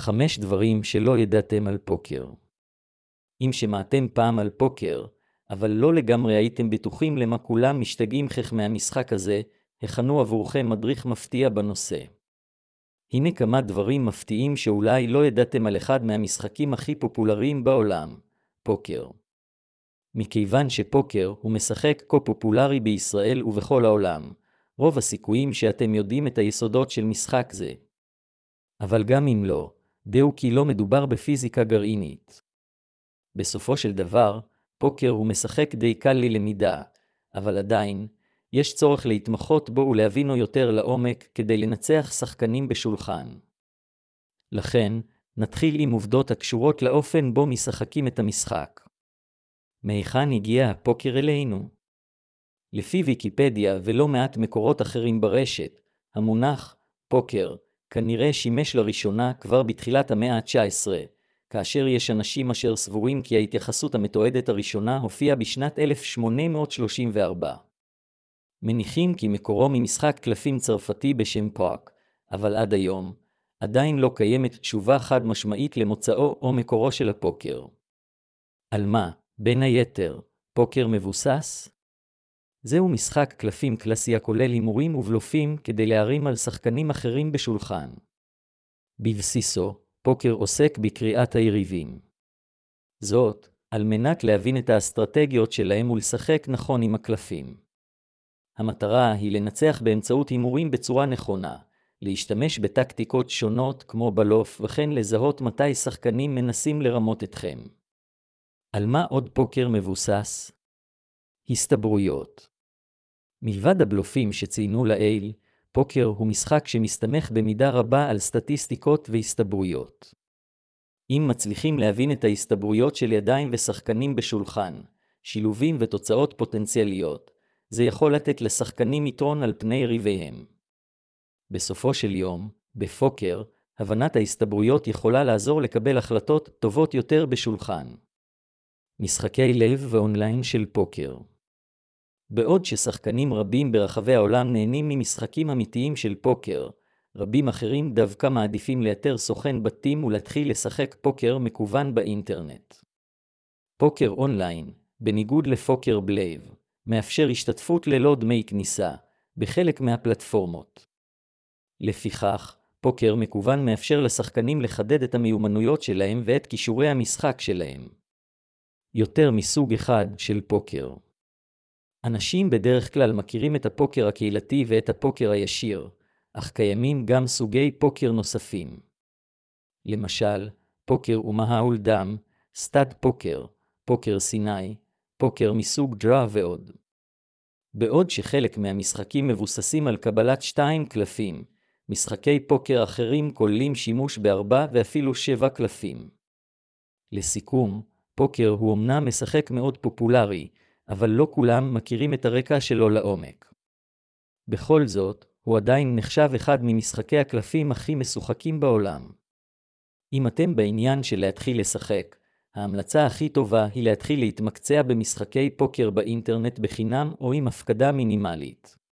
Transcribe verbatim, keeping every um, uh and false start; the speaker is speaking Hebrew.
חמש דברים שלא ידעתם על פוקר. אם שמעתם פעם על פוקר, אבל לא לגמרי הייתם בטוחים למה כולם משתגעים כך מהמשחק הזה, הכנו עבורכם מדריך מפתיע בנושא. הנה כמה דברים מפתיעים שאולי לא ידעתם על אחד מהמשחקים הכי פופולריים בעולם, פוקר. מכיוון שפוקר הוא משחק כה פופולרי בישראל ובכל העולם, רוב הסיכויים שאתם יודעים את היסודות של משחק זה. אבל גם אם לא, דעו כי לא מדובר בפיזיקה גרעינית. בסופו של דבר, פוקר הוא משחק די קל ללמידה, אבל עדיין, יש צורך להתמחות בו ולהבינו יותר לעומק כדי לנצח שחקנים בשולחן. לכן, נתחיל עם עובדות הקשורות לאופן בו משחקים את המשחק. מהיכן הגיע הפוקר אלינו? לפי ויקיפדיה ולא מעט מקורות אחרים ברשת, המונח פוקר כנראה שימש לראשונה כבר בתחילת המאה ה-תשע עשרה, כאשר יש אנשים אשר סבורים כי ההתייחסות המתועדת הראשונה הופיעה בשנת אלף שמונה מאות שלושים וארבע. מניחים כי מקורו ממשחק קלפים צרפתי בשם פוק, אבל עד היום, עדיין לא קיימת תשובה חד משמעית למוצאו או מקורו של הפוקר. על מה, בין היתר, פוקר מבוסס? זהו משחק קלפים קלאסי הכולל הימורים ובלופים כדי להרים על שחקנים אחרים בשולחן. בבסיסו, פוקר עוסק בקריאת היריבים. זאת, על מנת להבין את האסטרטגיות שלהם ולשחק נכון עם הקלפים. המטרה היא לנצח באמצעות הימורים בצורה נכונה, להשתמש בטקטיקות שונות כמו בלוף וכן לזהות מתי שחקנים מנסים לרמות אתכם. על מה עוד פוקר מבוסס? הסתברויות. מלבד הבלופים שציינו לעיל, פוקר הוא משחק שמסתמך במידה רבה על סטטיסטיקות והסתברויות. אם מצליחים להבין את ההסתברויות של ידיים ושחקנים בשולחן, שילובים ותוצאות פוטנציאליות, זה יכול לתת לשחקנים יתרון על פני יריביהם. בסופו של יום, בפוקר, הבנת ההסתברויות יכולה לעזור לקבל החלטות טובות יותר בשולחן. משחקי לב ואונליין של פוקר. בעוד ששחקנים רבים ברחבי העולם נהנים ממשחקים אמיתיים של פוקר, רבים אחרים דווקא מעדיפים לאתר סוכן בתים ולהתחיל לשחק פוקר מקוון באינטרנט. פוקר אונליין, בניגוד לפוקר בלייב, מאפשר השתתפות ללא דמי כניסה, בחלק מהפלטפורמות. לפיכך, פוקר מקוון מאפשר לשחקנים לחדד את המיומנויות שלהם ואת כישורי המשחק שלהם. יותר מסוג אחד של פוקר. אנשים בדרך כלל מכירים את הפוקר הקהילתי ואת הפוקר הישיר, אך קיימים גם סוגי פוקר נוספים. למשל, פוקר ומהאול דם, סטאד פוקר, פוקר סיני, פוקר מסוג דרה ועוד. בעוד שחלק מהמשחקים מבוססים על קבלת שתיים קלפים, משחקי פוקר אחרים כוללים שימוש בארבע ואפילו שבע קלפים. לסיכום, פוקר הוא אמנם משחק מאוד פופולרי, אבל לא כולם מכירים את הרקע שלו לעומק. בכל זאת, הוא עדיין נחשב אחד ממשחקי הקלפים הכי משוחקים בעולם. אם אתם בעניין של להתחיל לשחק, ההמלצה הכי טובה היא להתחיל להתמקצע במשחקי פוקר באינטרנט בחינם או עם הפקדה מינימלית.